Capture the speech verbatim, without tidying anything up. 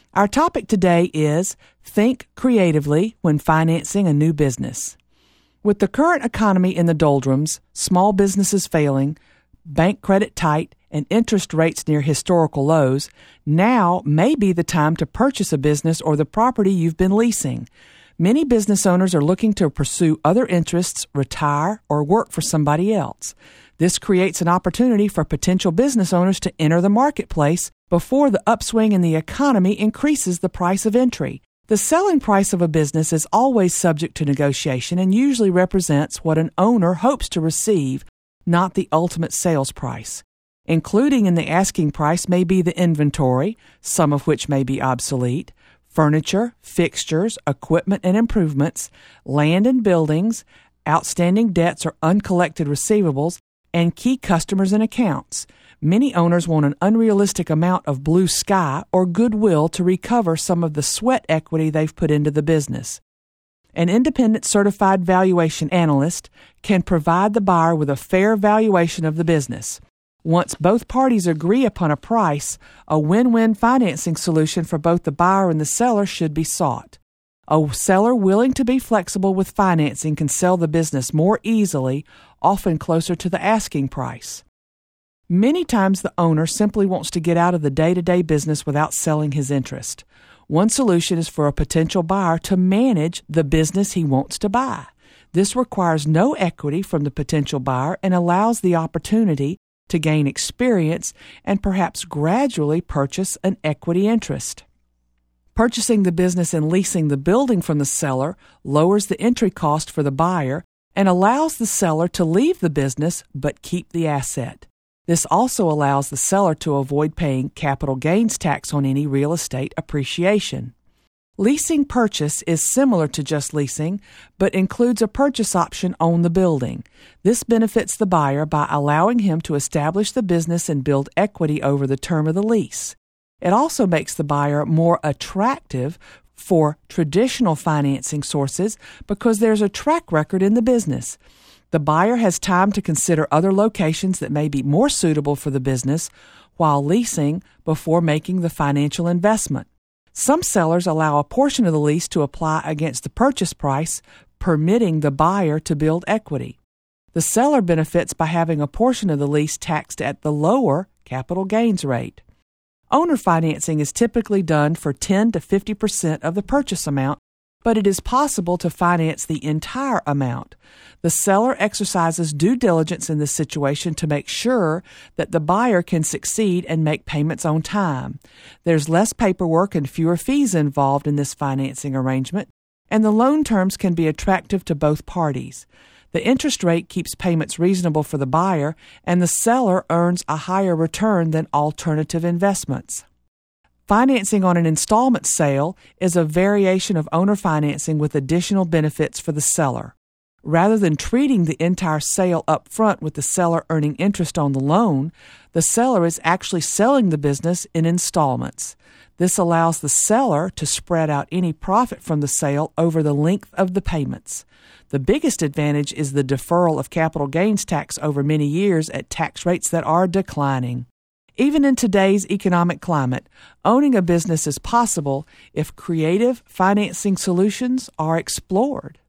Our topic today is Think Creatively When Financing a New Business. With the current economy in the doldrums, small businesses failing, bank credit tight, and interest rates near historical lows, now may be the time to purchase a business or the property you've been leasing. Many business owners are looking to pursue other interests, retire, or work for somebody else. This creates an opportunity for potential business owners to enter the marketplace before the upswing in the economy increases the price of entry. The selling price of a business is always subject to negotiation and usually represents what an owner hopes to receive, not the ultimate sales price. Including in the asking price may be the inventory, some of which may be obsolete, furniture, fixtures, equipment and improvements, land and buildings, outstanding debts or uncollected receivables, and key customers and accounts. Many owners want an unrealistic amount of blue sky or goodwill to recover some of the sweat equity they've put into the business. An independent certified valuation analyst can provide the buyer with a fair valuation of the business. Once both parties agree upon a price, a win-win financing solution for both the buyer and the seller should be sought. A seller willing to be flexible with financing can sell the business more easily, often closer to the asking price. Many times the owner simply wants to get out of the day-to-day business without selling his interest. One solution is for a potential buyer to manage the business he wants to buy. This requires no equity from the potential buyer and allows the opportunity to gain experience and perhaps gradually purchase an equity interest. Purchasing the business and leasing the building from the seller lowers the entry cost for the buyer and allows the seller to leave the business but keep the asset. This also allows the seller to avoid paying capital gains tax on any real estate appreciation. Leasing purchase is similar to just leasing, but includes a purchase option on the building. This benefits the buyer by allowing him to establish the business and build equity over the term of the lease. It also makes the buyer more attractive for traditional financing sources because there's a track record in the business. The buyer has time to consider other locations that may be more suitable for the business while leasing before making the financial investment. Some sellers allow a portion of the lease to apply against the purchase price, permitting the buyer to build equity. The seller benefits by having a portion of the lease taxed at the lower capital gains rate. Owner financing is typically done for ten to fifty percent of the purchase amount, but it is possible to finance the entire amount. The seller exercises due diligence in this situation to make sure that the buyer can succeed and make payments on time. There's less paperwork and fewer fees involved in this financing arrangement, and the loan terms can be attractive to both parties. The interest rate keeps payments reasonable for the buyer, and the seller earns a higher return than alternative investments. Financing on an installment sale is a variation of owner financing with additional benefits for the seller. Rather than treating the entire sale up front with the seller earning interest on the loan, the seller is actually selling the business in installments. This allows the seller to spread out any profit from the sale over the length of the payments. The biggest advantage is the deferral of capital gains tax over many years at tax rates that are declining. Even in today's economic climate, owning a business is possible if creative financing solutions are explored.